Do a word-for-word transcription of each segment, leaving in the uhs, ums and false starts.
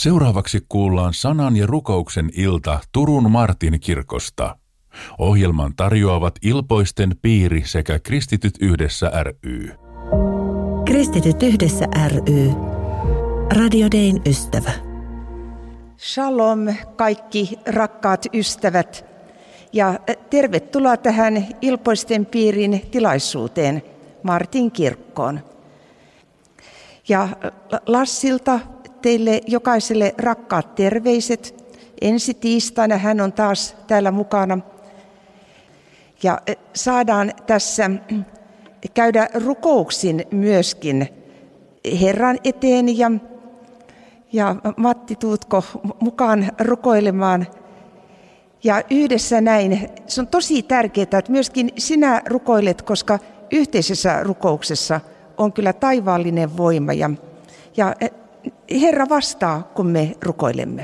Seuraavaksi kuullaan sanan ja rukouksen ilta Turun Martin kirkosta. Ohjelman tarjoavat Ilpoisten piiri sekä Kristityt yhdessä ry. Kristityt yhdessä ry. Radio Dayn ystävä. Shalom kaikki rakkaat ystävät ja tervetuloa tähän Ilpoisten piirin tilaisuuteen Martin kirkkoon. Ja Lassilta teille jokaiselle rakkaat terveiset. Ensi tiistaina hän on taas täällä mukana. Ja saadaan tässä käydä rukouksin myöskin Herran eteen. Ja, ja Matti, tuutko mukaan rukoilemaan? Ja yhdessä näin, se on tosi tärkeää, että myöskin sinä rukoilet, koska yhteisessä rukouksessa on kyllä taivaallinen voima. Ja, ja Herra vastaa, kun me rukoilemme.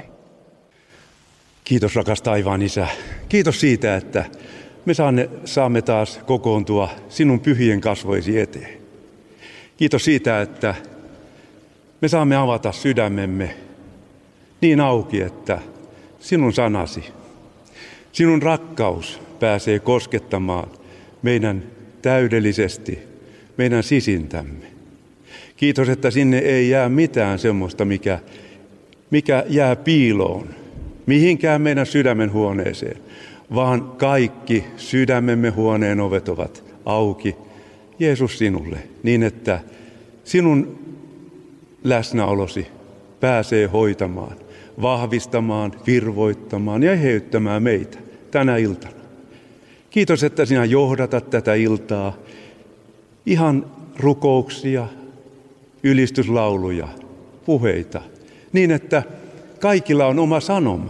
Kiitos rakas taivaan Isä. Kiitos siitä, että me saamme taas kokoontua sinun pyhien kasvoisi eteen. Kiitos siitä, että me saamme avata sydämemme niin auki, että sinun sanasi, sinun rakkaus pääsee koskettamaan meidän täydellisesti, meidän sisintämme. Kiitos, että sinne ei jää mitään semmoista, mikä, mikä jää piiloon, mihinkään meidän sydämen huoneeseen, vaan kaikki sydämemme huoneen ovet ovat auki, Jeesus, sinulle, niin että sinun läsnäolosi pääsee hoitamaan, vahvistamaan, virvoittamaan ja eheyttämään meitä tänä iltana. Kiitos, että sinä johdatat tätä iltaa, ihan rukouksia, ylistyslauluja, puheita, niin että kaikilla on oma sanoma.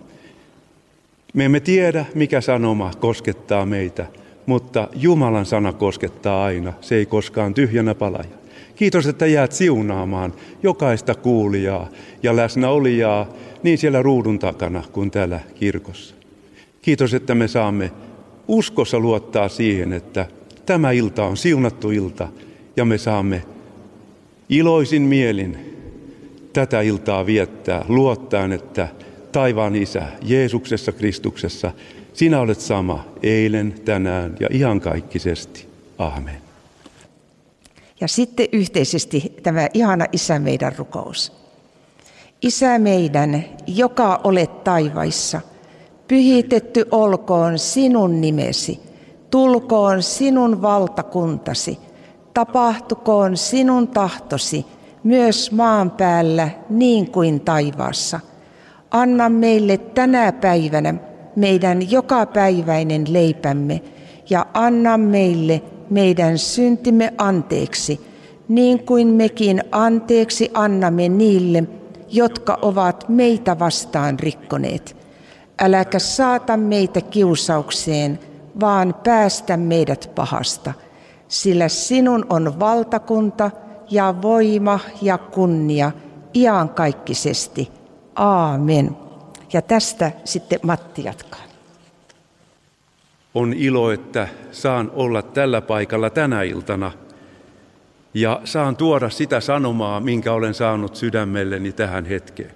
Me emme tiedä, mikä sanoma koskettaa meitä, mutta Jumalan sana koskettaa aina. Se ei koskaan tyhjänä palaja. Kiitos, että jäät siunaamaan jokaista kuulijaa ja läsnäolijaa niin siellä ruudun takana kuin täällä kirkossa. Kiitos, että me saamme uskossa luottaa siihen, että tämä ilta on siunattu ilta ja me saamme iloisin mielin tätä iltaa viettää, luottaen, että taivaan Isä, Jeesuksessa Kristuksessa, sinä olet sama eilen, tänään ja iankaikkisesti. Aamen. Ja sitten yhteisesti tämä ihana Isä meidän rukous. Isä meidän, joka olet taivaissa, pyhitetty olkoon sinun nimesi, tulkoon sinun valtakuntasi, tapahtukoon sinun tahtosi, myös maan päällä niin kuin taivaassa. Anna meille tänä päivänä meidän jokapäiväinen leipämme ja anna meille meidän syntimme anteeksi, niin kuin mekin anteeksi annamme niille, jotka ovat meitä vastaan rikkoneet. Äläkä saata meitä kiusaukseen, vaan päästä meidät pahasta, sillä sinun on valtakunta ja voima ja kunnia iankaikkisesti. Aamen. Ja tästä sitten Matti jatkaa. On ilo, että saan olla tällä paikalla tänä iltana ja saan tuoda sitä sanomaa, minkä olen saanut sydämelleni tähän hetkeen.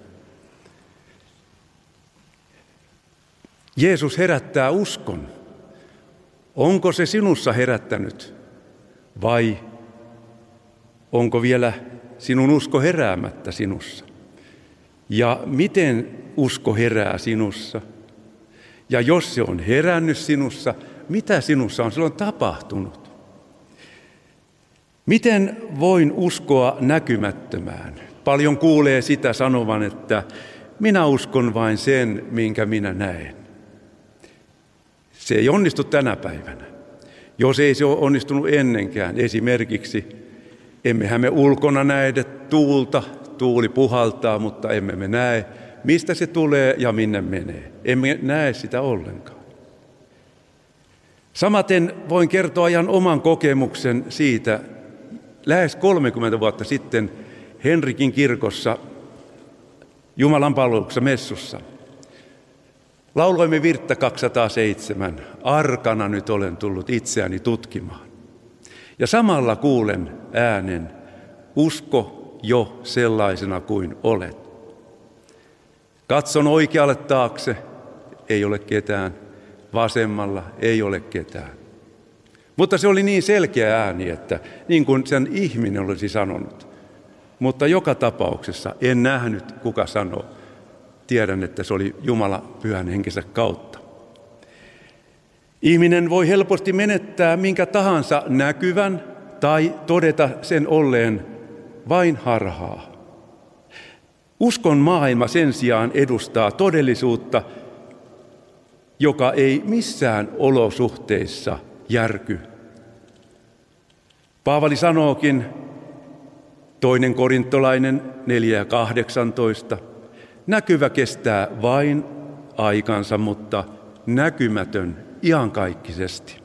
Jeesus herättää uskon. Onko se sinussa herättänyt vai onko vielä sinun usko heräämättä sinussa? Ja miten usko herää sinussa? Ja jos se on herännyt sinussa, mitä sinussa on silloin tapahtunut? Miten voin uskoa näkymättömään? Paljon kuulee sitä sanovan, että minä uskon vain sen, minkä minä näen. Se ei onnistu tänä päivänä. Jos ei se ole onnistunut ennenkään, esimerkiksi emmehän me ulkona näe tuulta, tuuli puhaltaa, mutta emme me näe, mistä se tulee ja minne menee. Emme näe sitä ollenkaan. Samaten voin kertoa ihan oman kokemuksen siitä. Lähes kolmekymmentä vuotta sitten Henrikin kirkossa Jumalan palveluksessa messussa lauloimme virttä kaksisataaseitsemän. Arkana nyt olen tullut itseäni tutkimaan. Ja samalla kuulen äänen, usko jo sellaisena kuin olet. Katson oikealle taakse, ei ole ketään. Vasemmalla ei ole ketään. Mutta se oli niin selkeä ääni, että niin kuin sen ihminen olisi sanonut. Mutta joka tapauksessa en nähnyt, kuka sanoo. Tiedän, että se oli Jumala pyhän henkensä kautta. Ihminen voi helposti menettää minkä tahansa näkyvän tai todeta sen olleen vain harhaa. Uskon maailma sen sijaan edustaa todellisuutta, joka ei missään olosuhteissa järky. Paavali sanookin, toinen korintolainen neljä ja kahdeksantoista, näkyvä kestää vain aikansa, mutta näkymätön iankaikkisesti.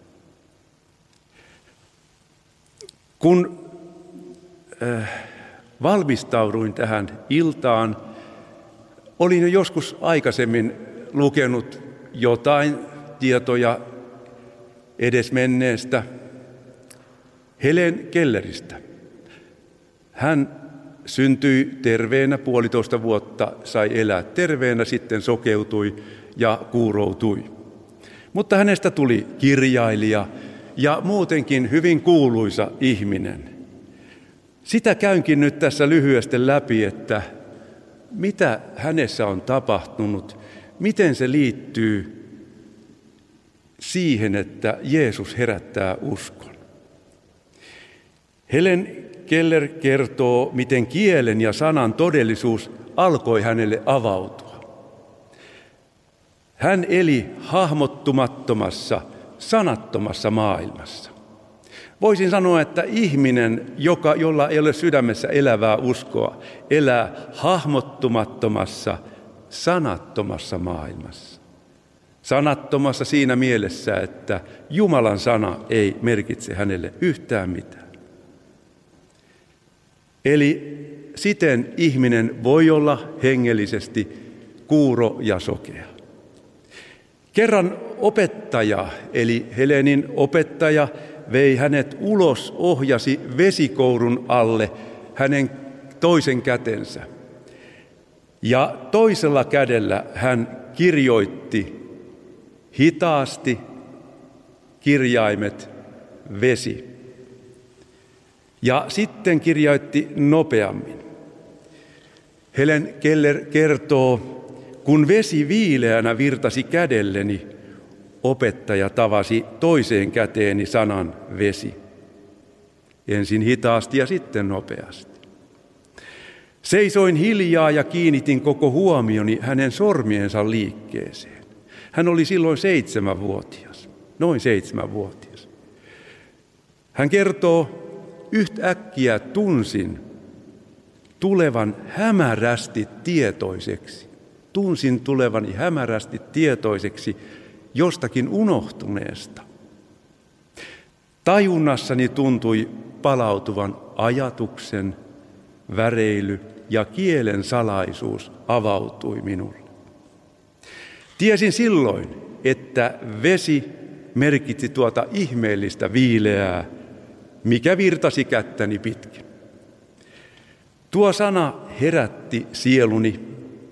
Kun äh, valmistauduin tähän iltaan, olin jo joskus aikaisemmin lukenut jotain tietoja edesmenneestä Helen Kelleristä. Hän syntyi terveenä, puolitoista vuotta sai elää terveenä, sitten sokeutui ja kuuroutui. Mutta hänestä tuli kirjailija ja muutenkin hyvin kuuluisa ihminen. Sitä käynkin nyt tässä lyhyesti läpi, että mitä hänessä on tapahtunut, miten se liittyy siihen, että Jeesus herättää uskon. Helen Keller kertoo, miten kielen ja sanan todellisuus alkoi hänelle avautua. Hän eli hahmottumattomassa, sanattomassa maailmassa. Voisin sanoa, että ihminen, joka, jolla ei ole sydämessä elävää uskoa, elää hahmottumattomassa, sanattomassa maailmassa. Sanattomassa siinä mielessä, että Jumalan sana ei merkitse hänelle yhtään mitään. Eli siten ihminen voi olla hengellisesti kuuro ja sokea. Kerran opettaja, eli Helenin opettaja, vei hänet ulos, ohjasi vesikourun alle hänen toisen kätensä. Ja toisella kädellä hän kirjoitti hitaasti kirjaimet vesi. Ja sitten kirjoitti nopeammin. Helen Keller kertoo, kun vesi viileänä virtasi kädelleni, opettaja tavasi toiseen käteeni sanan vesi. Ensin hitaasti ja sitten nopeasti. Seisoin hiljaa ja kiinnitin koko huomioni hänen sormiensa liikkeeseen. Hän oli silloin seitsemänvuotias, noin seitsemänvuotias. Hän kertoo, yhtäkkiä tunsin tulevan hämärästi tietoiseksi. Tunsin tulevani hämärästi tietoiseksi jostakin unohtuneesta. Tajunnassani tuntui palautuvan ajatuksen, väreily ja kielen salaisuus avautui minulle. Tiesin silloin, että vesi merkitsi tuota ihmeellistä viileää, mikä virtasi kättäni pitkin. Tuo sana herätti sieluni,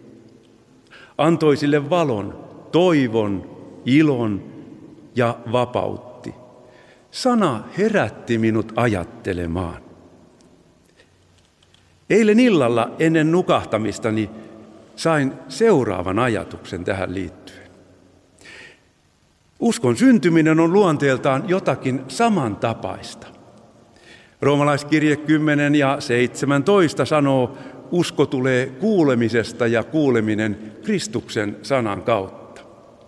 antoi sille valon, toivon, ilon ja vapautti. Sana herätti minut ajattelemaan. Eilen illalla ennen nukahtamistani sain seuraavan ajatuksen tähän liittyen. Uskon syntyminen on luonteeltaan jotakin samantapaista. Roomalaiskirje kymmenen ja seitsemäntoista sanoo, usko tulee kuulemisesta ja kuuleminen Kristuksen sanan kautta.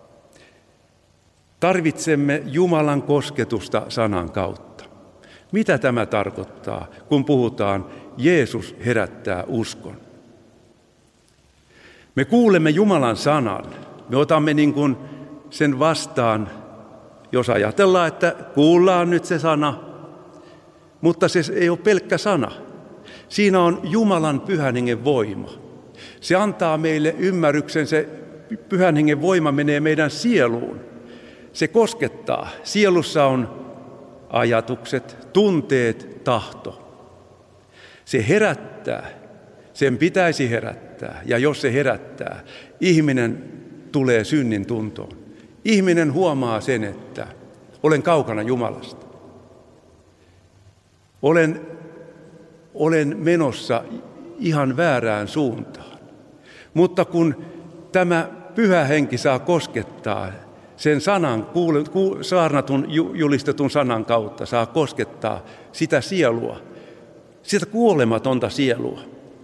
Tarvitsemme Jumalan kosketusta sanan kautta. Mitä tämä tarkoittaa, kun puhutaan Jeesus herättää uskon? Me kuulemme Jumalan sanan. Me otamme niin kuin sen vastaan, jos ajatellaan, että kuullaan nyt se sana, mutta se ei ole pelkkä sana. Siinä on Jumalan pyhän hengen voima. Se antaa meille ymmärryksen, se pyhän hengen voima menee meidän sieluun. Se koskettaa. Sielussa on ajatukset, tunteet, tahto. Se herättää. Sen pitäisi herättää. herättää. Ja jos se herättää, ihminen tulee synnin tuntoon. Ihminen huomaa sen, että olen kaukana Jumalasta. Olen, olen menossa ihan väärään suuntaan. Mutta kun tämä Pyhä Henki saa koskettaa sen sanan, saarnatun, julistetun sanan kautta, saa koskettaa sitä sielua, sitä kuolematonta sielua,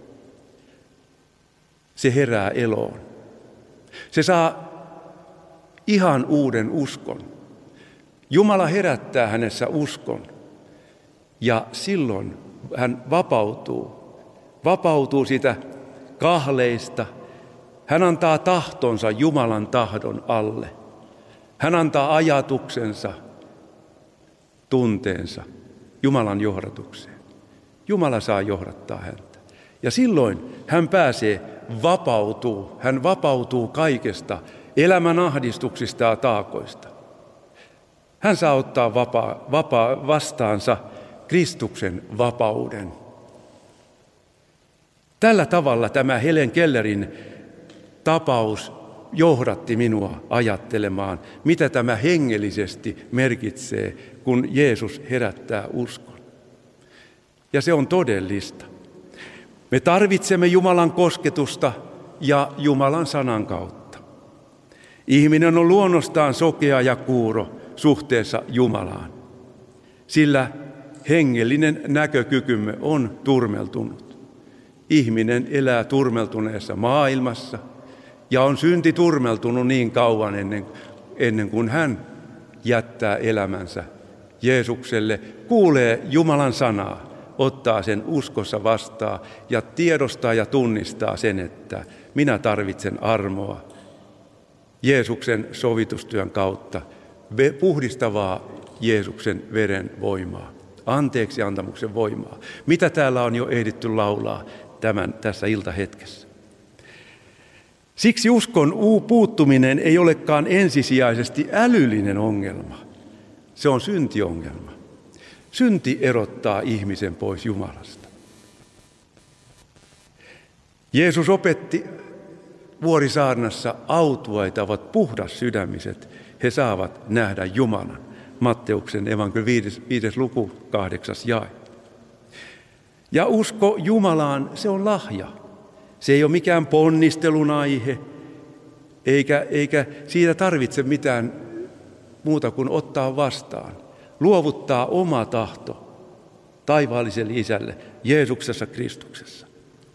se herää eloon. Se saa ihan uuden uskon. Jumala herättää hänessä uskon ja silloin hän vapautuu. Vapautuu siitä kahleista. Hän antaa tahtonsa Jumalan tahdon alle. Hän antaa ajatuksensa, tunteensa Jumalan johdatukseen. Jumala saa johdattaa häntä. Ja silloin hän pääsee, vapautuu. Hän vapautuu kaikesta elämän ahdistuksista ja taakoista. Hän saa ottaa vapaa, vapaa, vastaansa Kristuksen vapauden. Tällä tavalla tämä Helen Kellerin tapaus johdatti minua ajattelemaan, mitä tämä hengellisesti merkitsee, kun Jeesus herättää uskon. Ja se on todellista. Me tarvitsemme Jumalan kosketusta ja Jumalan sanan kautta. Ihminen on luonnostaan sokea ja kuuro suhteessa Jumalaan, sillä hengellinen näkökykymme on turmeltunut. Ihminen elää turmeltuneessa maailmassa ja on synti turmeltunut niin kauan ennen, ennen kuin hän jättää elämänsä Jeesukselle, kuulee Jumalan sanaa, ottaa sen uskossa vastaan ja tiedostaa ja tunnistaa sen, että minä tarvitsen armoa Jeesuksen sovitustyön kautta, puhdistavaa Jeesuksen veren voimaa, anteeksi antamuksen voimaa. Mitä täällä on jo ehditty laulaa tämän, tässä iltahetkessä. Siksi uskon puuttuminen ei olekaan ensisijaisesti älyllinen ongelma. Se on syntiongelma. Synti erottaa ihmisen pois Jumalasta. Jeesus opetti Vuorisaarnassa, autuaita ovat puhdas sydämiset, he saavat nähdä Jumalan. Matteuksen evankeliumin viides, viides luku, kahdeksas jae. Ja usko Jumalaan, se on lahja. Se ei ole mikään ponnistelun aihe, eikä, eikä siitä tarvitse mitään muuta kuin ottaa vastaan. Luovuttaa oma tahto taivaalliselle Isälle Jeesuksessa Kristuksessa.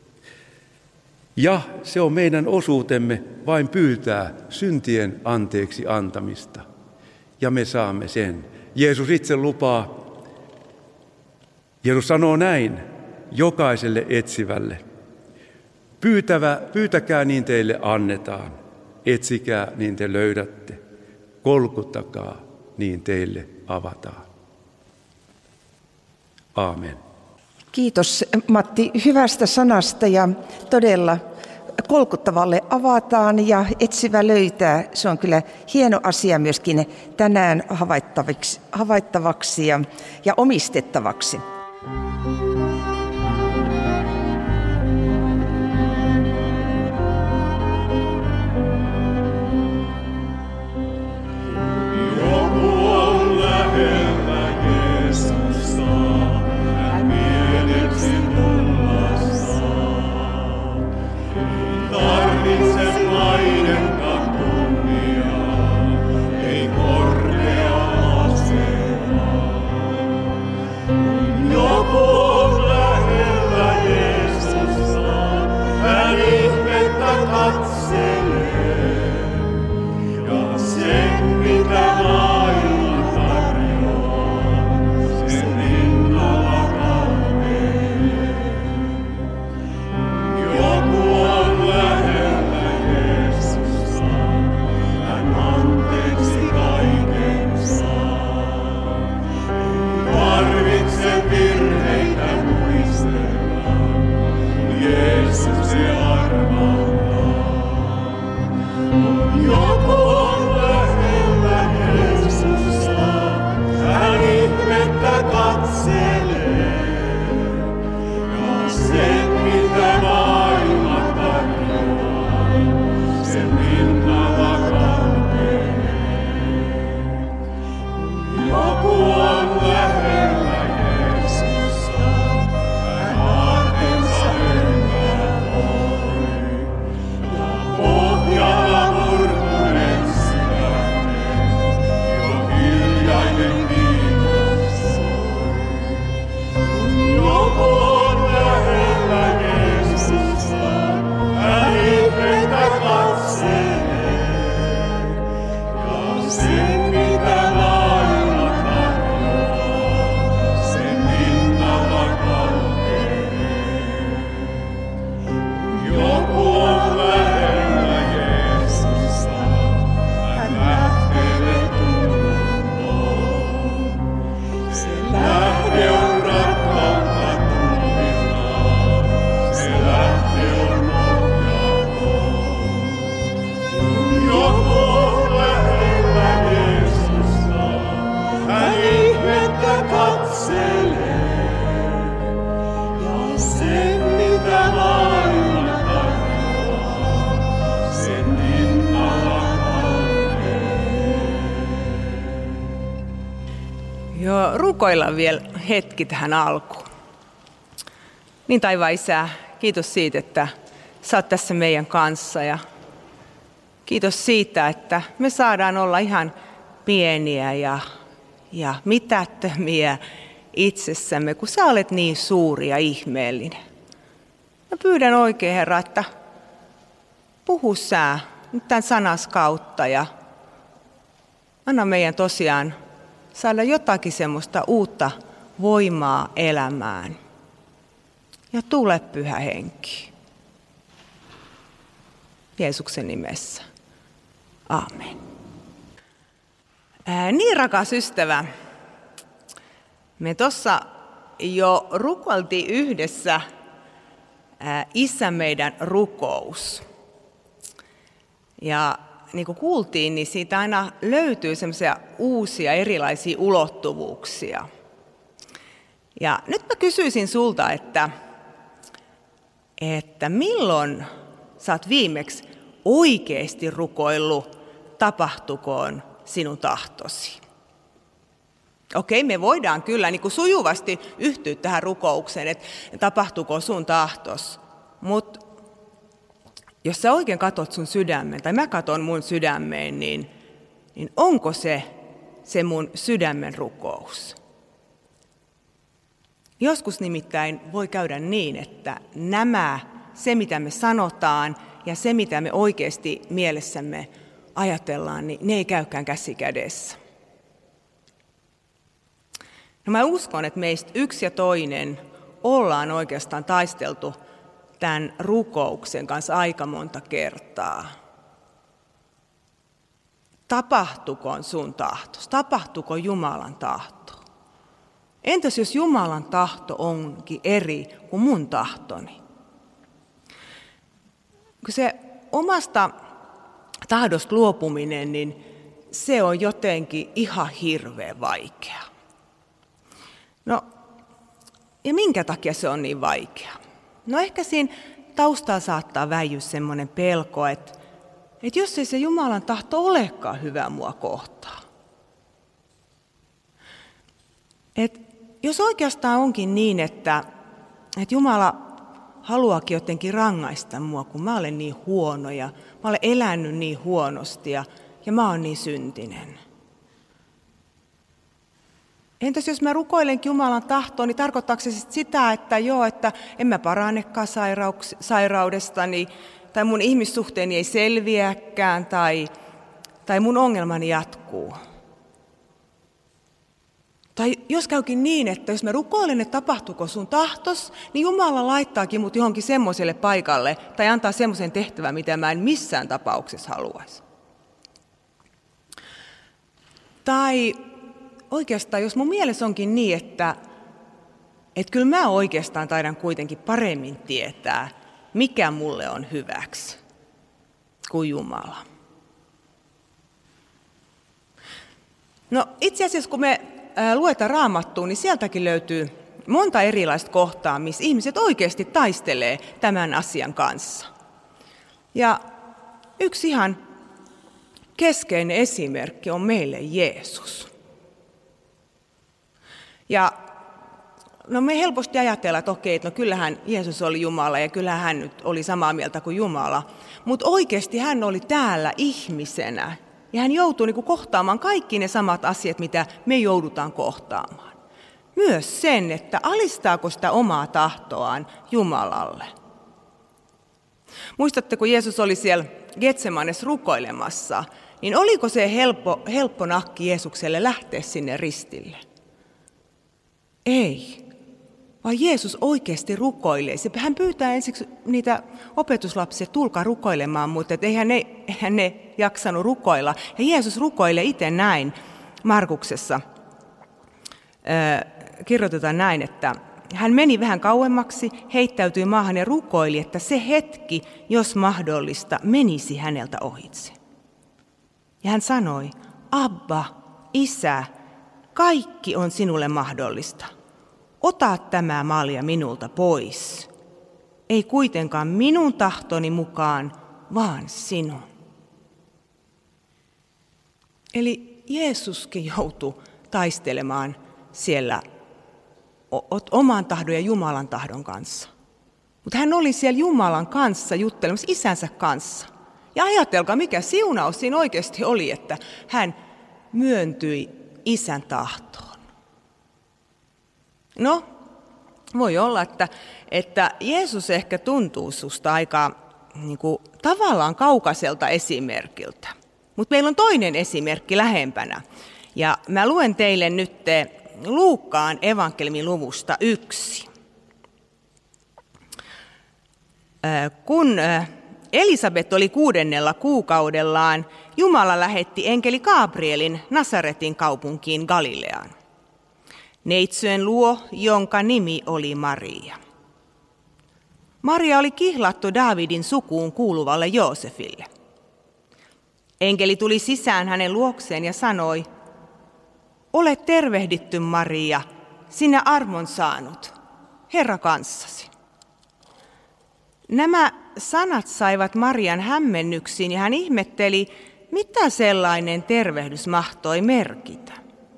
Ja se on meidän osuutemme vain pyytää syntien anteeksi antamista. Ja me saamme sen. Jeesus itse lupaa, Jeesus sanoo näin jokaiselle etsivälle. Pyytävä, pyytäkää niin teille annetaan, etsikää niin te löydätte, kolkuttakaa niin teille avataan. Aamen. Kiitos Matti hyvästä sanasta ja todella kolkuttavalle avataan ja etsivä löytää. Se on kyllä hieno asia myöskin tänään havaittavaksi, havaittavaksi ja, ja omistettavaksi. Sen, mitä maailma tarvitsee. on lähellä Jeesusta, hän lähteelle tuloon. Se lähde on rakkautta tuovillaan, se lähde on ohjaton. Joku on lähellä Jeesusta, hän ihmettä katselee. Ja se mitä aina tarjoaa, sen rinnalla kannee. Joo, rukoillaan vielä hetki tähän alkuun. Niin taivaan Isä, kiitos siitä, että sä oot tässä meidän kanssa ja kiitos siitä, että me saadaan olla ihan pieniä ja, ja mitättömiä itsessämme, kun sä olet niin suuri ja ihmeellinen. Mä pyydän oikein, Herra, että puhu sä nyt tämän sanas kautta ja anna meidän tosiaan saada jotakin semmoista uutta voimaa elämään. Ja tule Pyhä Henki. Jeesuksen nimessä. Aamen. Ää, niin rakas ystävä, me tuossa jo rukoiltiin yhdessä ää, Isä meidän rukous. Ja niin kuin kuultiin, niin siitä aina löytyy semmoisia uusia erilaisia ulottuvuuksia. Ja nyt mä kysyisin sulta, että, että milloin sä oot viimeksi oikeasti rukoillut, tapahtukoon sinun tahtosi? Okei, me voidaan kyllä niin kuin sujuvasti yhtyä tähän rukoukseen, että tapahtukoon sun tahtos. Mutta jos sä oikein katot sun sydämen, tai mä katon mun sydämeen, niin, niin onko se se mun sydämen rukous? Joskus nimittäin voi käydä niin, että nämä, se mitä me sanotaan ja se mitä me oikeasti mielessämme ajatellaan, niin ne ei käykään käsi kädessä. No mä uskon, että meistä yksi ja toinen ollaan oikeastaan taisteltu tämän rukouksen kanssa aika monta kertaa. Tapahtukoon sun tahtos? Tapahtuko Jumalan tahto? Entäs jos Jumalan tahto onkin eri kuin mun tahtoni? Kun se omasta tahdosta luopuminen, niin se on jotenkin ihan hirveän vaikea. No, ja minkä takia se on niin vaikea? No ehkä siinä taustalla saattaa väijyä semmoinen pelko, että, että jos ei se Jumalan tahto olekaan hyvä mua kohtaan. Että jos oikeastaan onkin niin, että, että Jumala haluaakin jotenkin rangaista mua, kun mä olen niin huono ja mä olen elänyt niin huonosti ja, ja mä oon niin syntinen. Entäs jos mä rukoilenkin Jumalan tahtoon, niin tarkoittaako se sitä, että joo, että en mä paranekaan sairauks- sairaudestani, tai mun ihmissuhteeni ei selviäkään, tai, tai mun ongelmani jatkuu? Tai jos käykin niin, että jos mä rukoilen, että tapahtuuko sun tahtos, niin Jumala laittaakin mut johonkin semmoiselle paikalle, tai antaa semmoisen tehtävän, mitä mä en missään tapauksessa haluaisi. Tai oikeastaan, jos mun mielessä onkin niin, että, että kyllä mä oikeastaan taidan kuitenkin paremmin tietää, mikä mulle on hyväksi kuin Jumala. No itse asiassa, kun me luetaan Raamattua, niin sieltäkin löytyy monta erilaista kohtaa, missä ihmiset oikeasti taistelee tämän asian kanssa. Ja yksi ihan keskeinen esimerkki on meille Jeesus. Ja no me helposti ajatellaan, että okei, että no kyllähän Jeesus oli Jumala ja kyllähän hän nyt oli samaa mieltä kuin Jumala. Mutta oikeasti hän oli täällä ihmisenä ja hän joutui niin kuin kohtaamaan kaikki ne samat asiat, mitä me joudutaan kohtaamaan. Myös sen, että alistaako sitä omaa tahtoaan Jumalalle. Muistatte, kun Jeesus oli siellä Getsemanessa rukoilemassa, niin oliko se helppo, helppo nakki Jeesukselle lähteä sinne ristille? Ei. vaan Jeesus oikeasti rukoilee. Hän pyytää ensiksi niitä opetuslapsia, tulkaa rukoilemaan, mutta eihän ne, eihän ne jaksanut rukoilla. Ja Jeesus rukoilee itse näin. Markuksessa kirjoitetaan näin, että hän meni vähän kauemmaksi, heittäytyi maahan ja rukoili, että se hetki, jos mahdollista, menisi häneltä ohitse. Ja hän sanoi, Abba, Isä, kaikki on sinulle mahdollista. Ota tämä malja minulta pois. Ei kuitenkaan minun tahtoni mukaan, vaan sinun. Eli Jeesuskin joutui taistelemaan siellä oman tahdon ja Jumalan tahdon kanssa. Mutta hän oli siellä Jumalan kanssa juttelemassa isänsä kanssa. Ja ajatelkaa, mikä siunaus siinä oikeasti oli, että hän myöntyi isän tahtoon. No, voi olla, että, että Jeesus ehkä tuntuu susta aika niin kuin, tavallaan kaukaiselta esimerkiltä. Mutta meillä on toinen esimerkki lähempänä. Ja mä luen teille nyt Luukkaan evankeliumin luvusta yksi. Kun Elisabet oli kuudennella kuukaudellaan, Jumala lähetti enkeli Gabrielin Nasaretin kaupunkiin Galileaan. Neitsyen luo, jonka nimi oli Maria. Maria oli kihlattu Daavidin sukuun kuuluvalle Joosefille. Enkeli tuli sisään hänen luokseen ja sanoi, ole tervehditty Maria, sinä armon saanut, Herra kanssasi. Nämä sanat saivat Marian hämmennyksiin ja hän ihmetteli, mitä sellainen tervehdys mahtoi merkitä.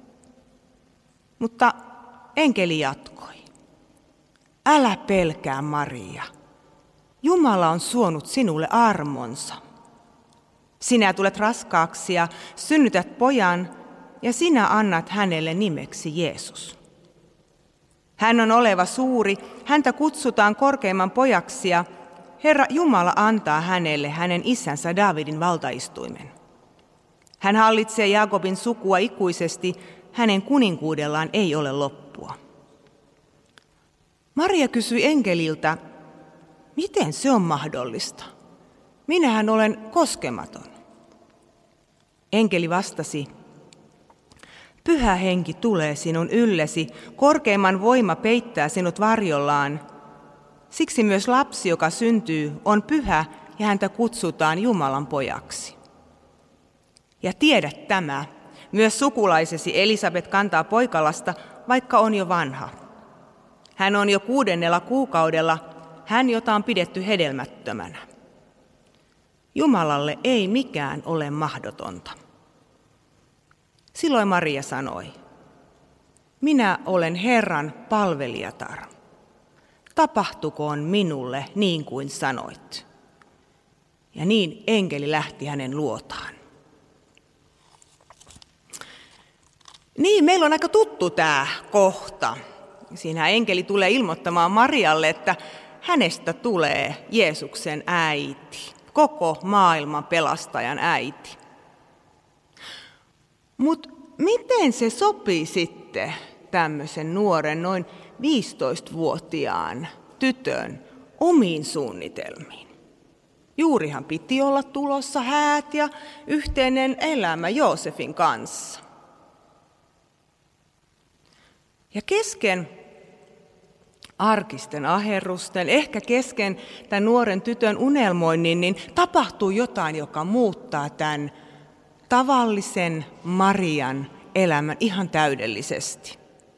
Mutta enkeli jatkoi. Älä pelkää Maria, Jumala on suonut sinulle armonsa. Sinä tulet raskaaksi ja synnytät pojan ja sinä annat hänelle nimeksi Jeesus. Hän on oleva suuri, häntä kutsutaan korkeimman pojaksi ja Herra Jumala antaa hänelle hänen isänsä Daavidin valtaistuimen. Hän hallitsee Jaakobin sukua ikuisesti, hänen kuninkuudellaan ei ole loppua. Maria kysyi enkeliltä, miten se on mahdollista? Minähän olen koskematon. Enkeli vastasi, Pyhä henki tulee sinun yllesi, korkeimman voima peittää sinut varjollaan. Siksi myös lapsi, joka syntyy, on pyhä ja häntä kutsutaan Jumalan pojaksi. Ja tiedä tämä, myös sukulaisesi Elisabet kantaa poikalasta, vaikka on jo vanha. Hän on jo kuudennella kuukaudella, hän jota on pidetty hedelmättömänä. Jumalalle ei mikään ole mahdotonta. Silloin Maria sanoi, minä olen Herran palvelijatar. Tapahtukoon minulle niin kuin sanoit. Ja niin enkeli lähti hänen luotaan. Niin, meillä on aika tuttu tämä kohta. Siinä enkeli tulee ilmoittamaan Marialle, että hänestä tulee Jeesuksen äiti, koko maailman pelastajan äiti. Mutta miten se sopii sitten tämmöisen nuoren, noin viisitoistavuotiaan tytön omiin suunnitelmiin? Juurihan piti olla tulossa häät ja yhteinen elämä Joosefin kanssa. Ja kesken arkisten aherrusten, ehkä kesken tämän nuoren tytön unelmoinnin, niin tapahtuu jotain, joka muuttaa tämän tavallisen Marian elämän ihan täydellisesti.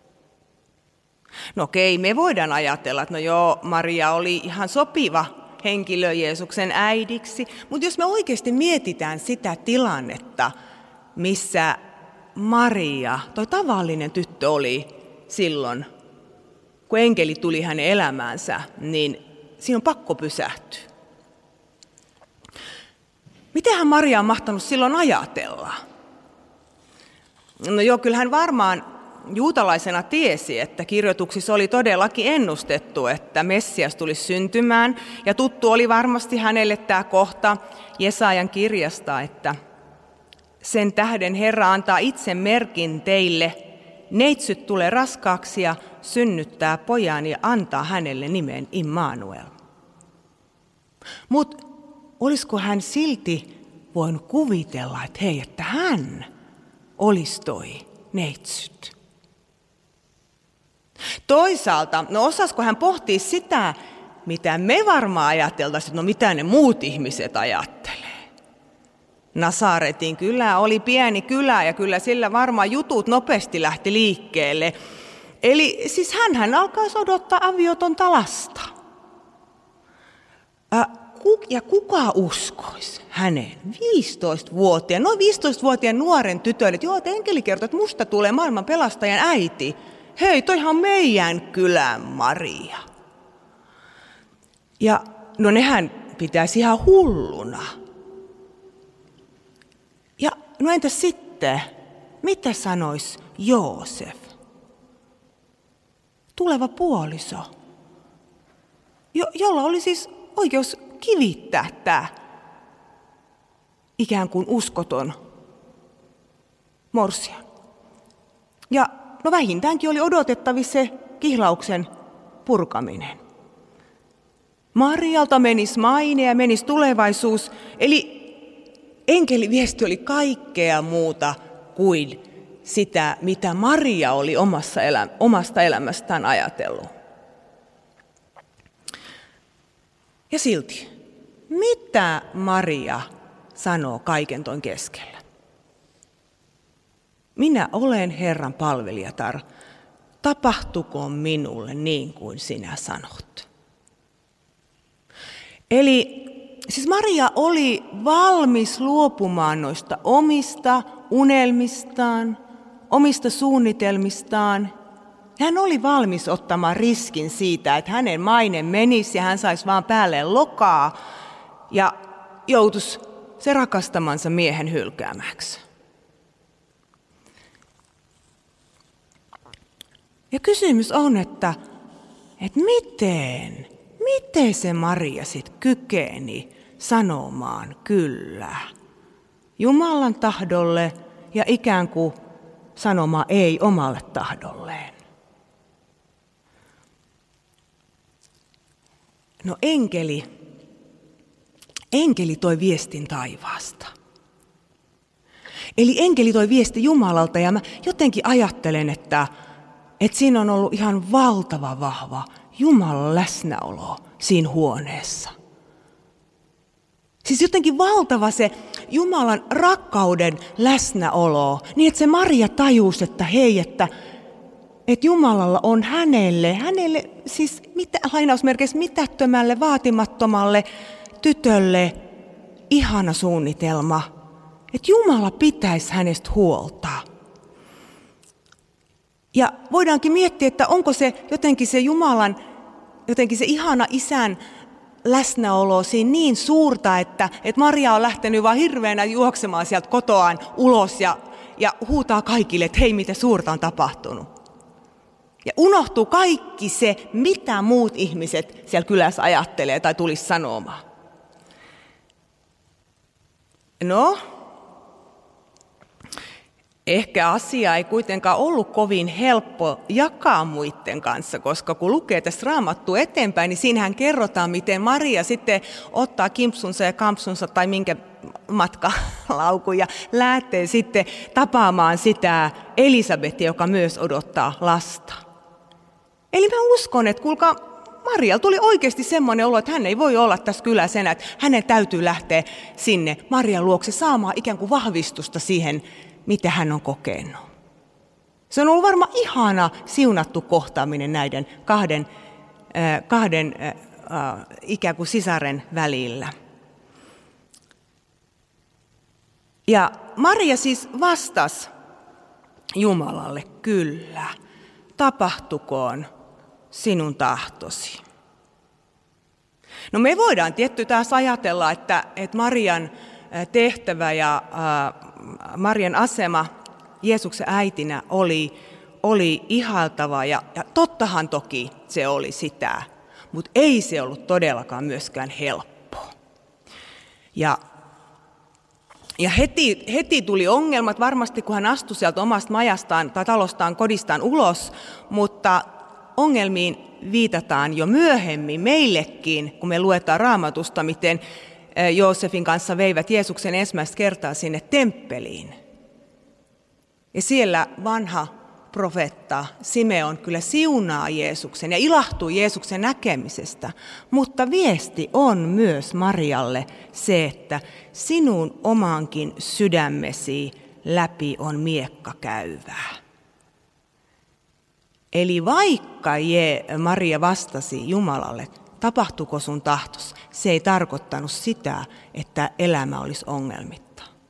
No okei, me voidaan ajatella, että no joo, Maria oli ihan sopiva henkilö Jeesuksen äidiksi, mutta jos me oikeasti mietitään sitä tilannetta, missä Maria, toi tavallinen tyttö oli silloin, kun enkeli tuli hänen elämäänsä, niin siinä on pakko pysähtyä. Mitähän Maria on mahtanut silloin ajatella? No joo, kyllähän varmaan juutalaisena tiesi, että kirjoituksissa oli todellakin ennustettu, että Messias tulisi syntymään. Ja tuttu oli varmasti hänelle tämä kohta Jesajan kirjasta, että sen tähden Herra antaa itse merkin teille. neitsyt tulee raskaaksi ja synnyttää pojan ja antaa hänelle nimen Immanuel. Mutta olisiko hän silti voinut kuvitella, että hei, että hän olisi toi neitsyt? Toisaalta, no osasko hän pohtia sitä, mitä me varmaan ajateltaisiin, että no mitä ne muut ihmiset ajattelee. Nasaretin kylä oli pieni kylä ja kyllä sillä varmaan jutut nopeasti lähti liikkeelle. Eli siis hänhän alkaisi odottaa aviotonta lasta. Ja kuka uskoisi hänen viisitoistavuotiaan, noin viisitoistavuotiaan nuoren tytön, että joo, että enkeli kertoo, että musta tulee maailman pelastajan äiti. Hei, toihan meidän kylän Maria. Ja no nehän pitäisi ihan hulluna. Ja no entäs sitten, mitä sanoisi Joosef? Tuleva puoliso, jo, jolla oli siis oikeus kivittää tämä ikään kuin uskoton morsian. Ja no vähintäänkin oli odotettavissa se kihlauksen purkaminen. Marialta menisi maine ja menisi tulevaisuus, eli enkeliviesti oli kaikkea muuta kuin sitä, mitä Maria oli omassa elä, omasta elämästään ajatellut. Ja silti, mitä Maria sanoo kaiken ton keskellä? Minä olen Herran palvelijatar, tapahtukoon minulle niin kuin sinä sanot. Eli siis Maria oli valmis luopumaan noista omista unelmistaan, omista suunnitelmistaan. Hän oli valmis ottamaan riskin siitä, että hänen maine menisi ja hän saisi vaan päälleen lokaa ja joutuisi se rakastamansa miehen hylkäämäksi. Ja kysymys on, että, että miten, miten se Maria sitten kykeni sanomaan kyllä Jumalan tahdolle ja ikään kuin sanomaan ei omalle tahdolleen. No enkeli, enkeli toi viestin taivaasta. Eli enkeli toi viesti Jumalalta ja mä jotenkin ajattelen, että, että siinä on ollut ihan valtava vahva Jumalan läsnäolo siinä huoneessa. Siis jotenkin valtava se Jumalan rakkauden läsnäolo, niin että se Maria tajusi, että hei, että, että Jumalalla on hänelle, hänelle siis mitä, lainausmerkeissä mitättömälle, vaatimattomalle tytölle ihana suunnitelma, että Jumala pitäisi hänestä huolta. Ja voidaankin miettiä, että onko se jotenkin se Jumalan, jotenkin se ihana isän läsnäolo siinä niin suurta, että, että Maria on lähtenyt vaan hirveänä juoksemaan sieltä kotoaan ulos ja, ja huutaa kaikille, että hei, mitä suurta on tapahtunut. Ja unohtuu kaikki se, mitä muut ihmiset siellä kylässä ajattelee tai tulisi sanomaan. No, ehkä asia ei kuitenkaan ollut kovin helppo jakaa muiden kanssa, koska kun lukee tästä Raamattua eteenpäin, niin siinähän kerrotaan, miten Maria sitten ottaa kimpsunsa ja kampsunsa tai minkä matkalaukun ja lähtee sitten tapaamaan sitä Elisabetia, joka myös odottaa lasta. Eli mä uskon, että kuulkaa, Marialla tuli oikeasti semmoinen olo, että hän ei voi olla tässä kylässä enää, että hänen täytyy lähteä sinne Marian luokse saamaan ikään kuin vahvistusta siihen, mitä hän on kokenut. Se on ollut varmaan ihana siunattu kohtaaminen näiden kahden, äh, kahden äh, äh, ikään kuin sisaren välillä. Ja Maria siis vastasi Jumalalle, kyllä, tapahtukoon sinun tahtosi. No me voidaan tietty taas ajatella, että, että Marian tehtävä ja äh, Marian asema Jeesuksen äitinä oli, oli ihailtava ja, ja tottahan toki se oli sitä, mutta ei se ollut todellakaan myöskään helppo. Ja Ja heti, heti tuli ongelmat, varmasti kun hän astui sieltä omasta majastaan tai talostaan, kodistaan ulos, mutta ongelmiin viitataan jo myöhemmin meillekin, kun me luetaan Raamatusta, miten Joosefin kanssa veivät Jeesuksen ensimmäistä kertaa sinne temppeliin. Ja siellä vanha profeetta Simeon kyllä siunaa Jeesuksen ja ilahtuu Jeesuksen näkemisestä, mutta viesti on myös Marialle se, että sinun omankin sydämesi läpi on miekka käyvää. Eli vaikka Je, Maria vastasi Jumalalle, tapahtuuko sun tahtos, se ei tarkoittanut sitä, että elämä olisi ongelmitta.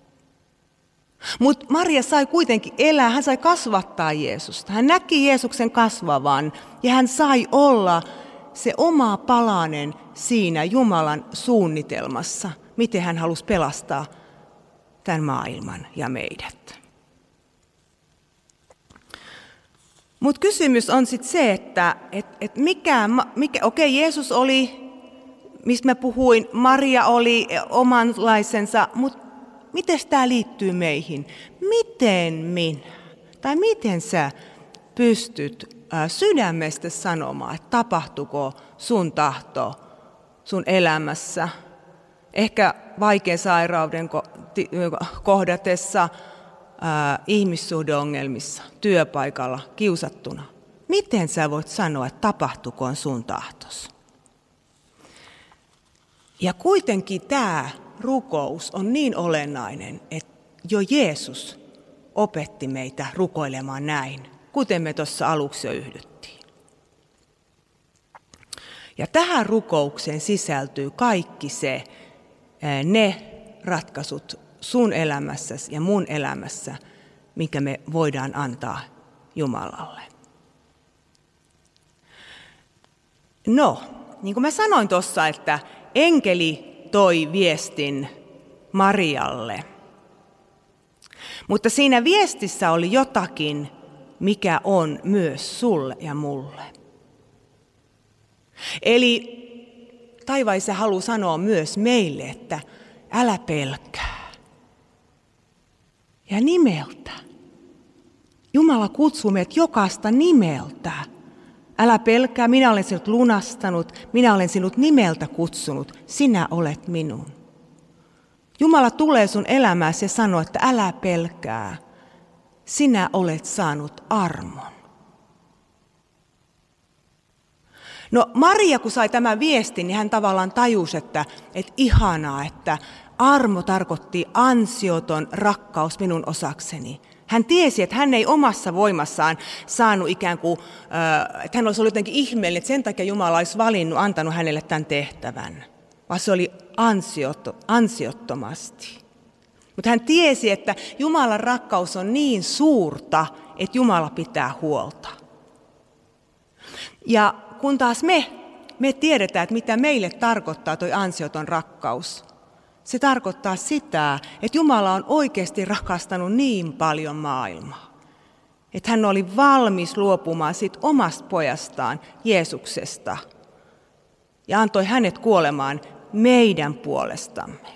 Mutta Maria sai kuitenkin elää, hän sai kasvattaa Jeesusta. Hän näki Jeesuksen kasvavan ja hän sai olla se oma palanen siinä Jumalan suunnitelmassa, miten hän halusi pelastaa tämän maailman ja meidät. Mutta kysymys on sitten se, että et, et mikä, mikä, okei Jeesus oli, mistä mä puhuin, Maria oli omanlaisensa, mutta miten tämä liittyy meihin? Miten minä, tai miten sä pystyt ää, sydämestä sanomaan, että tapahtuuko sun tahto sun elämässä? Ehkä vaikean sairauden kohdatessa, ää, ihmissuhdeongelmissa, työpaikalla, kiusattuna. Miten sä voit sanoa, että tapahtukoon sun tahtos? Ja kuitenkin tämä rukous on niin olennainen, että jo Jeesus opetti meitä rukoilemaan näin, kuten me tuossa aluksi jo yhdyttiin. Ja tähän rukoukseen sisältyy kaikki se, ne ratkaisut sun elämässäsi ja mun elämässä, minkä me voidaan antaa Jumalalle. No, niin kuin mä sanoin tuossa, että enkeli toi viestin Marialle. Mutta siinä viestissä oli jotakin, mikä on myös sulle ja mulle. Eli taivaissa haluaa sanoa myös meille, että älä pelkää. Ja nimeltä. Jumala kutsuu meidät jokaista nimeltä. Älä pelkää, minä olen sinut lunastanut, minä olen sinut nimeltä kutsunut, sinä olet minun. Jumala tulee sun elämääsi ja sanoo, että älä pelkää, sinä olet saanut armon. No Maria, kun sai tämän viestin, niin hän tavallaan tajusi, että, että ihanaa, että armo tarkoitti ansioton rakkaus minun osakseni. Hän tiesi, että hän ei omassa voimassaan saanut ikään kuin, että hän olisi ollut jotenkin ihmeellinen, että sen takia Jumala olisi valinnut, antanut hänelle tämän tehtävän. Vaan se oli ansiot, ansiottomasti. Mutta hän tiesi, että Jumalan rakkaus on niin suurta, että Jumala pitää huolta. Ja kun taas me, me tiedetään, että mitä meille tarkoittaa tuo ansioton rakkaus. Se tarkoittaa sitä, että Jumala on oikeasti rakastanut niin paljon maailmaa, että hän oli valmis luopumaan siitä omasta pojastaan, Jeesuksesta, ja antoi hänet kuolemaan meidän puolestamme.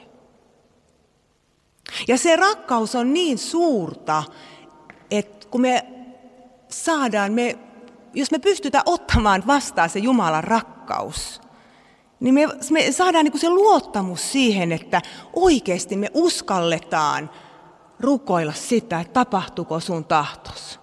Ja se rakkaus on niin suurta, että kun me saadaan, me, jos me pystytään ottamaan vastaan se Jumalan rakkaus, niin me, me saadaan niin kuin se luottamus siihen, että oikeasti me uskalletaan rukoilla sitä, että tapahtuuko sun tahtos.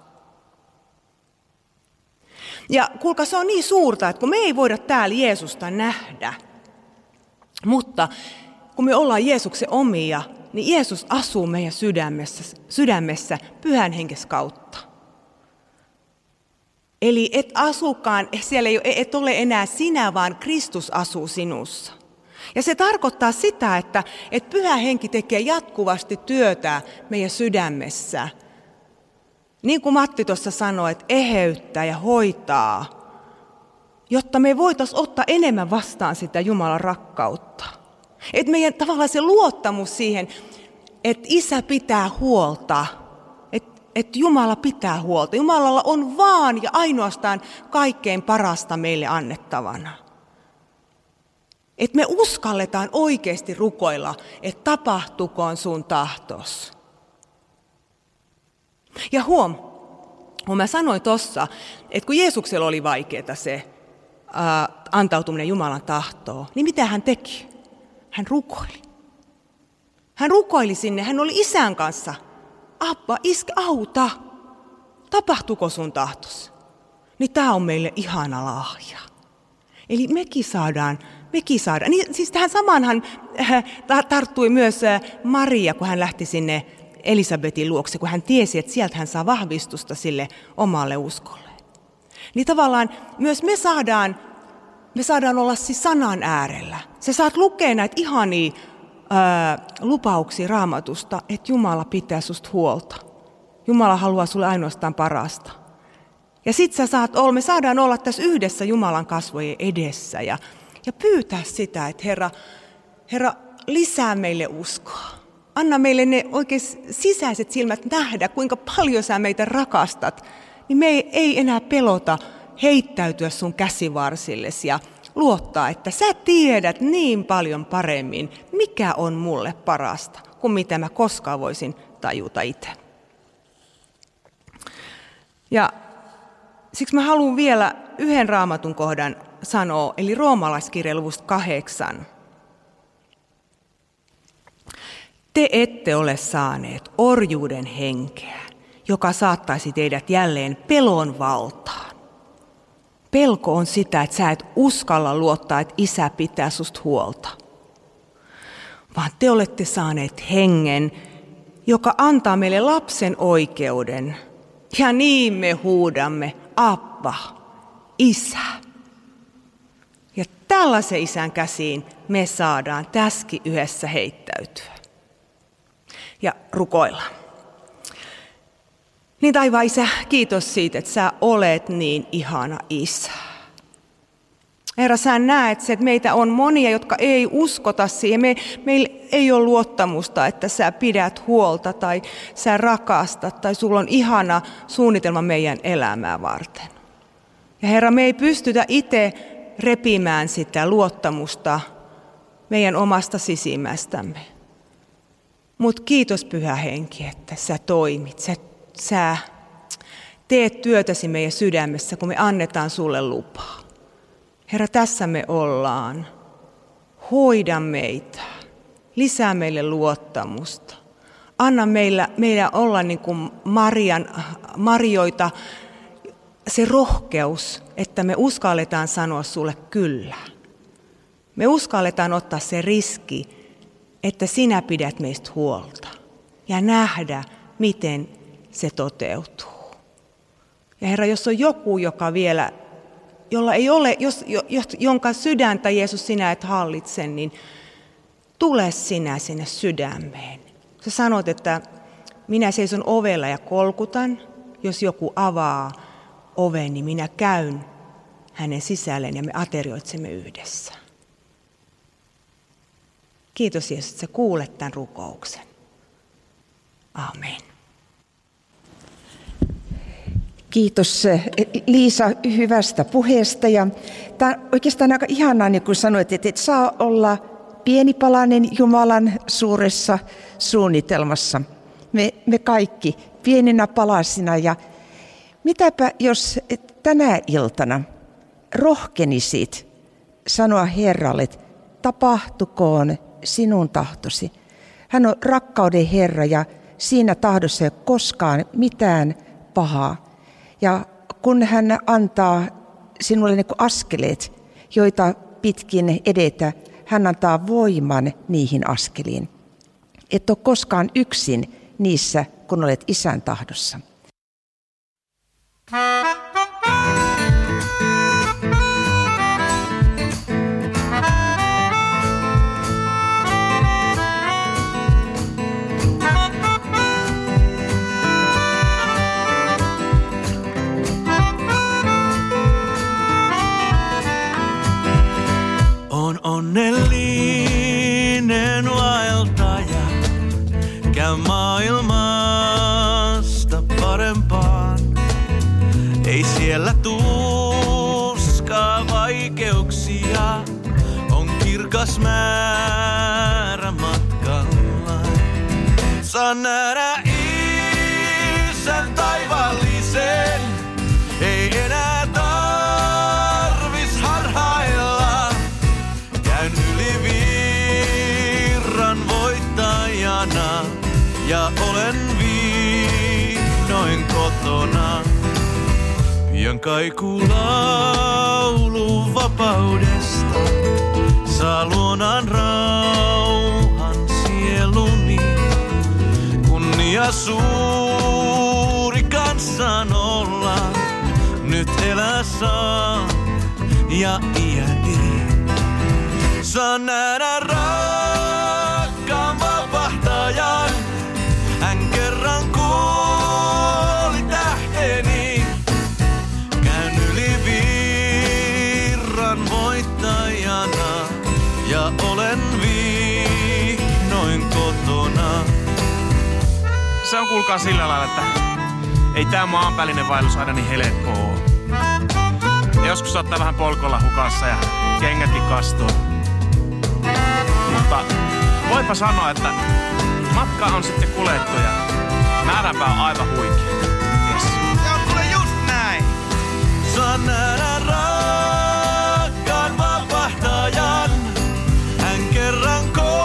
Ja kuulkaa, se on niin suurta, että kun me ei voida täällä Jeesusta nähdä, mutta kun me ollaan Jeesuksen omia, niin Jeesus asuu meidän sydämessä, sydämessä Pyhän Henkes kautta. Eli et asukaan, siellä ei, et ole enää sinä, vaan Kristus asuu sinussa. Ja se tarkoittaa sitä, että, että Pyhä Henki tekee jatkuvasti työtä meidän sydämessä. Niin kuin Matti tuossa sanoi, että eheyttää ja hoitaa, jotta me voitaisiin ottaa enemmän vastaan sitä Jumalan rakkautta. Että meidän tavallaan se luottamus siihen, että Isä pitää huolta, että Jumala pitää huolta. Jumalalla on vaan ja ainoastaan kaikkein parasta meille annettavana. Että me uskalletaan oikeasti rukoilla, että tapahtukoon sun tahtos. Ja huom, kun mä sanoin tossa, että kun Jeesuksella oli vaikeaa se ää, antautuminen Jumalan tahtoon, niin mitä hän teki? Hän rukoili. Hän rukoili sinne, hän oli isän kanssa. Abba, iske, auta, tapahtuko sun tahtos? Niin tää on meille ihana lahja. Eli mekin saadaan, mekin saadaan. Niin, siis tähän samaanhan äh, tarttui myös äh, Maria, kun hän lähti sinne Elisabetin luokse, kun hän tiesi, että sieltä hän saa vahvistusta sille omalle uskolle. Niin tavallaan myös me saadaan, me saadaan olla siis sanan äärellä. Sä saat lukea näitä ihania ää, lupauksia Raamatusta, että Jumala pitää susta huolta. Jumala haluaa sulle ainoastaan parasta. Ja sit sä saat olla, me saadaan olla tässä yhdessä Jumalan kasvojen edessä ja, ja pyytää sitä, että Herra, Herra, lisää meille uskoa. Anna meille ne oikein sisäiset silmät nähdä, kuinka paljon sä meitä rakastat. Niin me ei, ei enää pelota heittäytyä sun käsivarsillesi ja luottaa, että sä tiedät niin paljon paremmin, mikä on mulle parasta, kuin mitä mä koskaan voisin tajuta itse. Ja siksi mä haluan vielä yhden Raamatun kohdan sanoa, eli Roomalaiskirja luvusta kahdeksan. Te ette ole saaneet orjuuden henkeä, joka saattaisi teidät jälleen pelon valtaan. Pelko on sitä, että sä et uskalla luottaa, että isä pitää susta huolta. Vaan te olette saaneet hengen, joka antaa meille lapsen oikeuden. Ja niin me huudamme, Abba, isä. Ja tällaisen isän käsiin me saadaan tässäkin yhdessä heittäytyä. Ja rukoillaan. Niin taivaan isä, kiitos siitä, että sä olet niin ihana isä. Herra, sä näet, että meitä on monia, jotka ei uskota siihen. Me, meillä ei ole luottamusta, että sä pidät huolta tai sä rakastat tai sulla on ihana suunnitelma meidän elämää varten. Ja Herra, me ei pystytä itse repimään sitä luottamusta meidän omasta sisimmästämme. Mutta kiitos Pyhä Henki, että sä toimit, sä, sä teet työtäsi meidän sydämessä, kun me annetaan sulle lupaa. Herra, tässä me ollaan. Hoida meitä. Lisää meille luottamusta. Anna meillä, meillä olla niin kuin Marian, Marjoita se rohkeus, että me uskalletaan sanoa sulle kyllä. Me uskalletaan ottaa se riski, että sinä pidät meistä huolta ja nähdä, miten se toteutuu. Ja Herra, jos on joku, joka vielä, jolla ei ole, jos, jonka sydäntä Jeesus sinä et hallitse, niin tule sinä sinne sydämeen. Sä sanot, että minä seison ovella ja kolkutan, jos joku avaa oven, niin minä käyn hänen sisälleen ja me aterioitsemme yhdessä. Kiitos Jeesus, että sä kuulet tämän rukouksen. Amen. Kiitos Liisa hyvästä puheesta. Ja tämä on oikeastaan aika ihanaa, niin kuin sanoit, että et saa olla pienipalainen Jumalan suuressa suunnitelmassa. Me, me kaikki pieninä palasina. Ja mitäpä jos tänä iltana rohkenisit sanoa Herralle, että tapahtukoon sinun tahtosi. Hän on rakkauden Herra ja siinä tahdossa ei ole koskaan mitään pahaa. Ja kun hän antaa sinulle ne askeleet, joita pitkin edetä, hän antaa voiman niihin askeliin. Et ole koskaan yksin niissä, kun olet isän tahdossa. On onnellinen vaeltaja, käy maailmasta parempaan. Ei siellä tuskaa vaikeuksia, on kirkas taivas määrä matkalla. Saan nähdä Isän taivaallisen, ei enää tarvis harhailla. Käyn yli virran voittajana ja olen vihdoin kotona. Pian kaikuu laulu vapaudesta, saa luonaan rauhan sieluni. Kunnia suuri kansan olla, nyt elää saa ja iäni. Saan nähdä rakkaan vapahtajan, hän kerran kuoli tähteni. Käyn yli virran voittajana ja olen vihdoin kotona. Se on kuulkaa sillä lailla, että ei tää maanpäällinen vaellus aina niin helppoa oo. Ja joskus saattaa vähän polkolla hukassa ja kengätkin kastuu. Mutta voipa sanoa, että matka on sitten kuljettu ja määränpää on aivan huikea. Yes. Se on kuule just näin. Saan nähdä rakkaan vapahtajan, hän kerran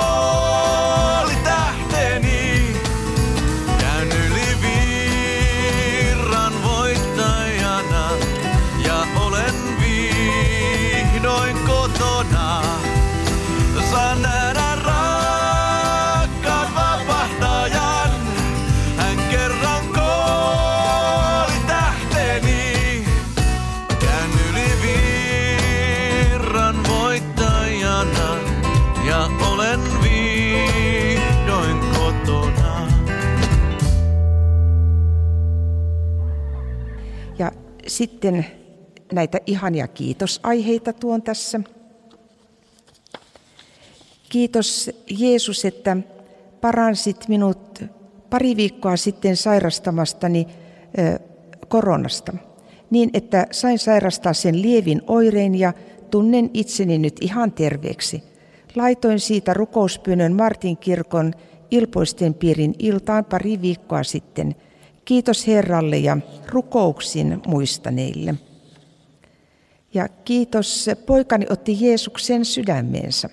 kuoli tähteni. Käyn yli virran voittajana ja olen vihdoin kotona. Saan nähdä rakkaan vapahtajan, hän kerran kuoli tähteni. Käyn yli virran voittajana ja olen vihdoin kotona. Ja sitten näitä ihania kiitosaiheita tuon tässä. Kiitos Jeesus, että paransit minut pari viikkoa sitten sairastamastani ö, koronasta, niin että sain sairastaa sen lievin oirein ja tunnen itseni nyt ihan terveeksi. Laitoin siitä rukouspyynnön Martin kirkon Ilpoisten piirin iltaan pari viikkoa sitten. Kiitos Herralle ja rukouksin muistaneille. Ja kiitos, poikani otti Jeesuksen sydämeensä.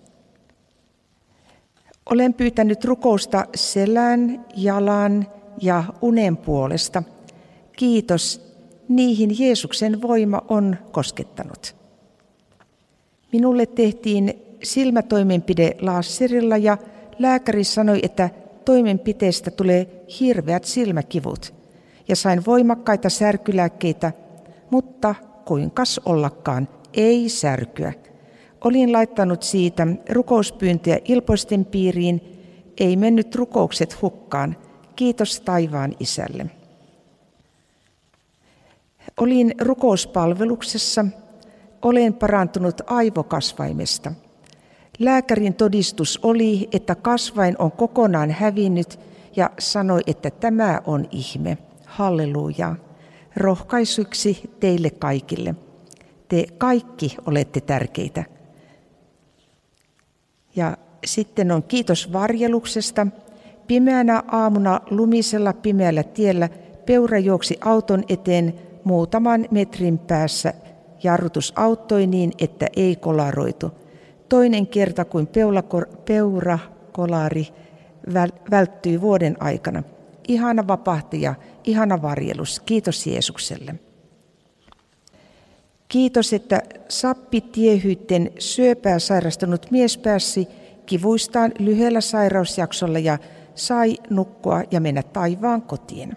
Olen pyytänyt rukousta selän, jalan ja unen puolesta. Kiitos, niihin Jeesuksen voima on koskettanut. Minulle tehtiin silmätoimenpide laserilla ja lääkäri sanoi, että toimenpiteestä tulee hirveät silmäkivut. Ja sain voimakkaita särkylääkkeitä, mutta kuinkas ollakaan, ei särkyä. Olin laittanut siitä rukouspyyntöjä Ilpoisten piiriin, ei mennyt rukoukset hukkaan. Kiitos taivaan Isälle. Olin rukouspalveluksessa, olen parantunut aivokasvaimesta. Lääkärin todistus oli, että kasvain on kokonaan hävinnyt ja sanoi, että tämä on ihme. Halleluja. Rohkaisuksi teille kaikille. Te kaikki olette tärkeitä. Ja sitten on kiitos varjeluksesta. Pimeänä aamuna lumisella pimeällä tiellä peura juoksi auton eteen muutaman metrin päässä. Jarrutus auttoi niin, että ei kolaroitu. Toinen kerta kuin peurakolari välttyi vuoden aikana. Ihana vapahtaja, ihana varjelus. Kiitos Jeesukselle. Kiitos, että sappitiehyytten syöpää sairastunut mies pääsi kivuistaan lyhyellä sairausjaksolla ja sai nukkua ja mennä taivaan kotiin.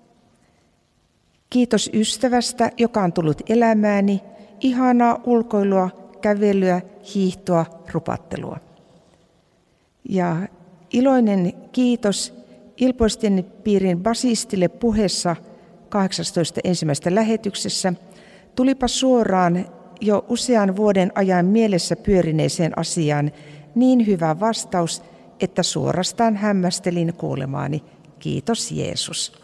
Kiitos ystävästä, joka on tullut elämääni, ihanaa ulkoilua, kävelyä, hiihtoa, rupattelua. Ja iloinen kiitos Ilpoisten piirin basistille puheessa kahdeksastoista ensimmäistä lähetyksessä. Tulipa suoraan jo usean vuoden ajan mielessä pyörineeseen asiaan niin hyvä vastaus, että suorastaan hämmästelin kuulemaani. Kiitos Jeesus.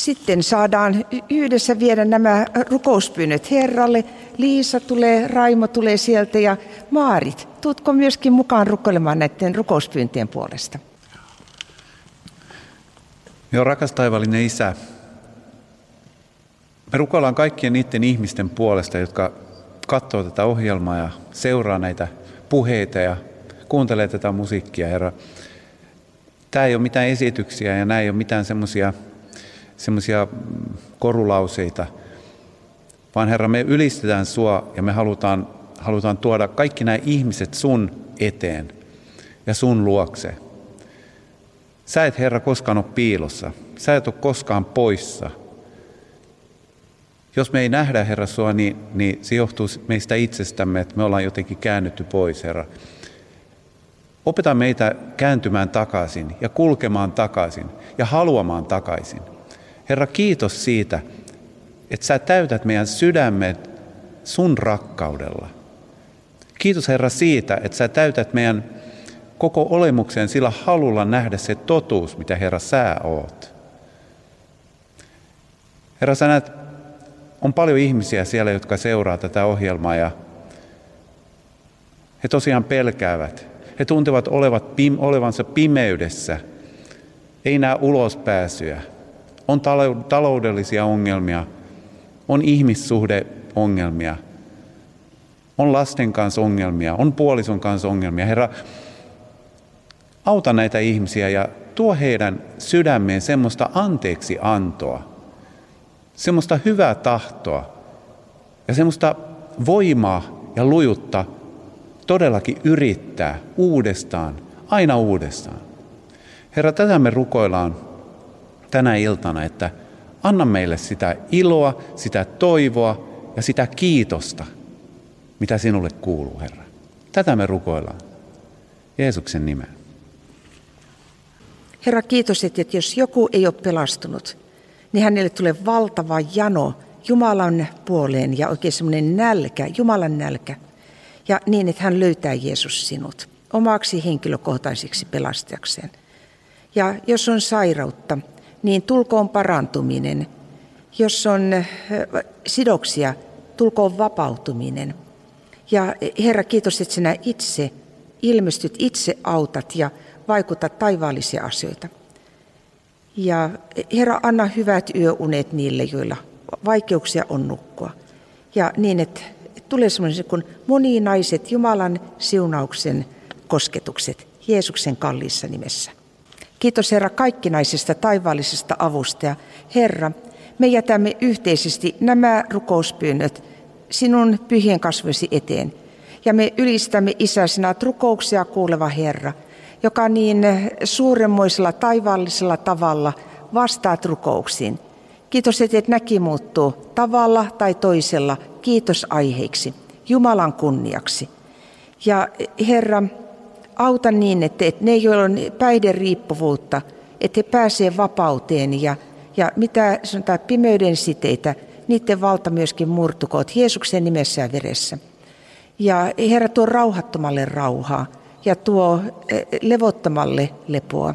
sitten saadaan yhdessä viedä nämä rukouspyynnöt Herralle. Liisa tulee, Raimo tulee sieltä ja Maarit, tuutko myöskin mukaan rukoilemaan näiden rukouspyyntien puolesta? Joo, rakas taivaallinen Isä, me rukoillaan kaikkien niiden ihmisten puolesta, jotka katsoo tätä ohjelmaa ja seuraa näitä puheita ja kuuntelee tätä musiikkia, Herra. Tämä ei ole mitään esityksiä ja nämä ei ole mitään semmoisia semmoisia korulauseita, vaan Herra, me ylistetään sua ja me halutaan, halutaan tuoda kaikki nämä ihmiset sun eteen ja sun luokse. Sä et, Herra, koskaan ole piilossa. Sä et ole koskaan poissa. Jos me ei nähdä, Herra, sua, niin, niin se johtuu meistä itsestämme, että me ollaan jotenkin käännytty pois, Herra. Opeta meitä kääntymään takaisin ja kulkemaan takaisin ja haluamaan takaisin. Herra, kiitos siitä, että sä täytät meidän sydämet sun rakkaudella. Kiitos, Herra, siitä, että sä täytät meidän koko olemuksen sillä halulla nähdä se totuus, mitä, Herra, sä oot. Herra, sä näet, on paljon ihmisiä siellä, jotka seuraa tätä ohjelmaa ja he tosiaan pelkäävät. He tuntevat olevat, olevansa pimeydessä, ei näe ulospääsyä. On taloudellisia ongelmia, on ihmissuhdeongelmia, on lasten kanssa ongelmia, on puolison kanssa ongelmia. Herra, auta näitä ihmisiä ja tuo heidän sydämeen semmoista anteeksi antoa, semmoista hyvää tahtoa ja semmoista voimaa ja lujutta todellakin yrittää uudestaan, aina uudestaan. Herra, tätä me rukoillaan tänä iltana, että anna meille sitä iloa, sitä toivoa ja sitä kiitosta, mitä sinulle kuuluu, Herra. Tätä me rukoillaan. Jeesuksen nimeen. Herra, kiitos, että jos joku ei ole pelastunut, niin hänelle tulee valtava jano Jumalan puoleen ja oikein semmoinen nälkä, Jumalan nälkä. Ja niin, että hän löytää Jeesus sinut omaksi henkilökohtaiseksi pelastajakseen. Ja jos on sairautta, niin tulkoon parantuminen. Jos on sidoksia, tulkoon vapautuminen. Ja Herra, kiitos, että sinä itse ilmestyt, itse autat ja vaikutat taivaallisia asioita. Ja Herra, anna hyvät yöunet niille, joilla vaikeuksia on nukkua. Ja niin, että tulee semmoinen kuin moninaiset Jumalan siunauksen kosketukset Jeesuksen kalliissa nimessä. Kiitos, Herra, kaikkinaisesta taivaallisesta avusta. Ja Herra, me jätämme yhteisesti nämä rukouspyynnöt sinun pyhien kasvoisi eteen. Ja me ylistämme, Isä, sinä olet rukouksia kuuleva Herra, joka niin suuremmoisella taivaallisella tavalla vastaat rukouksiin. Kiitos, että et näki muuttuu tavalla tai toisella kiitosaiheiksi, Jumalan kunniaksi. Ja Herra, auta niin, että ne, joilla on päihderiippuvuutta, että he pääsee vapauteen ja, ja mitä sanotaan pimeyden siteitä, niiden valta myöskin murtukoot Jeesuksen nimessä ja veressä. Ja Herra, tuo rauhattomalle rauhaa ja tuo levottomalle lepoa.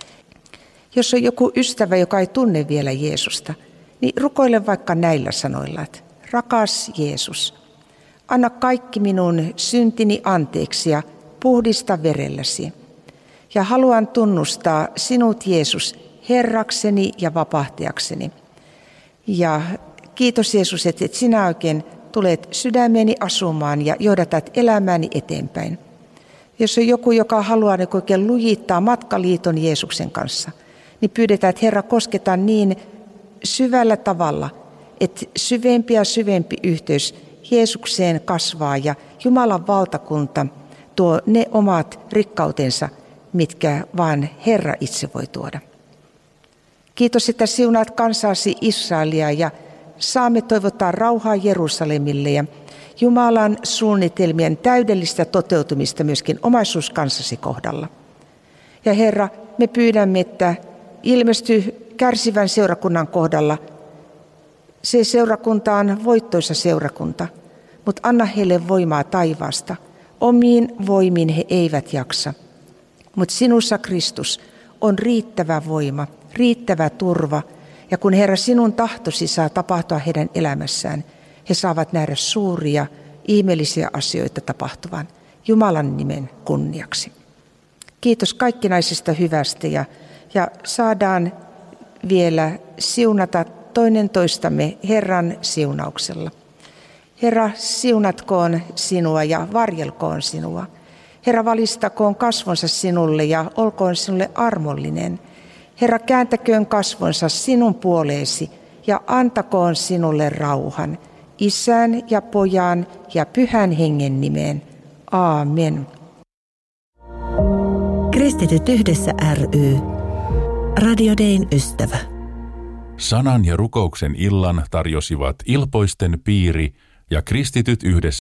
Jos on joku ystävä, joka ei tunne vielä Jeesusta, niin rukoile vaikka näillä sanoilla, että rakas Jeesus, anna kaikki minun syntini anteeksi ja puhdista verelläsi. Ja haluan tunnustaa sinut, Jeesus, Herrakseni ja vapahtajakseni. Ja kiitos, Jeesus, että sinä oikein tulet sydämeeni asumaan ja johdatat elämääni eteenpäin. Jos on joku, joka haluaa oikein lujittaa matkaliiton Jeesuksen kanssa, niin pyydetään, että Herra kosketaan niin syvällä tavalla, että syvempi ja syvempi yhteys Jeesukseen kasvaa ja Jumalan valtakunta tuo ne omat rikkautensa, mitkä vaan Herra itse voi tuoda. Kiitos, että siunaat kansaasi Israelia ja saamme toivottaa rauhaa Jerusalemille ja Jumalan suunnitelmien täydellistä toteutumista myöskin omaisuuskansasi kohdalla. Ja Herra, me pyydämme, että ilmesty kärsivän seurakunnan kohdalla. Se seurakunta on voittoisa seurakunta, mutta anna heille voimaa taivaasta. Omiin voimiin he eivät jaksa, mutta sinussa, Kristus, on riittävä voima, riittävä turva Ja kun Herra sinun tahtosi saa tapahtua heidän elämässään, he saavat nähdä suuria, ihmeellisiä asioita tapahtuvan Jumalan nimen kunniaksi. Kiitos kaikkinaisesta hyvästä ja, ja saadaan vielä siunata toinen toistamme Herran siunauksella. Herra, siunatkoon sinua ja varjelkoon sinua. Herra, valistakoon kasvonsa sinulle ja olkoon sinulle armollinen. Herra, kääntäköön kasvonsa sinun puoleesi ja antakoon sinulle rauhan. Isän ja Pojan ja Pyhän Hengen nimeen. Aamen. Kristityt yhdessä ry. Radio Dayn ystävä. Sanan ja rukouksen illan tarjosivat Ilpoisten piiri ja Kristityt yhdessä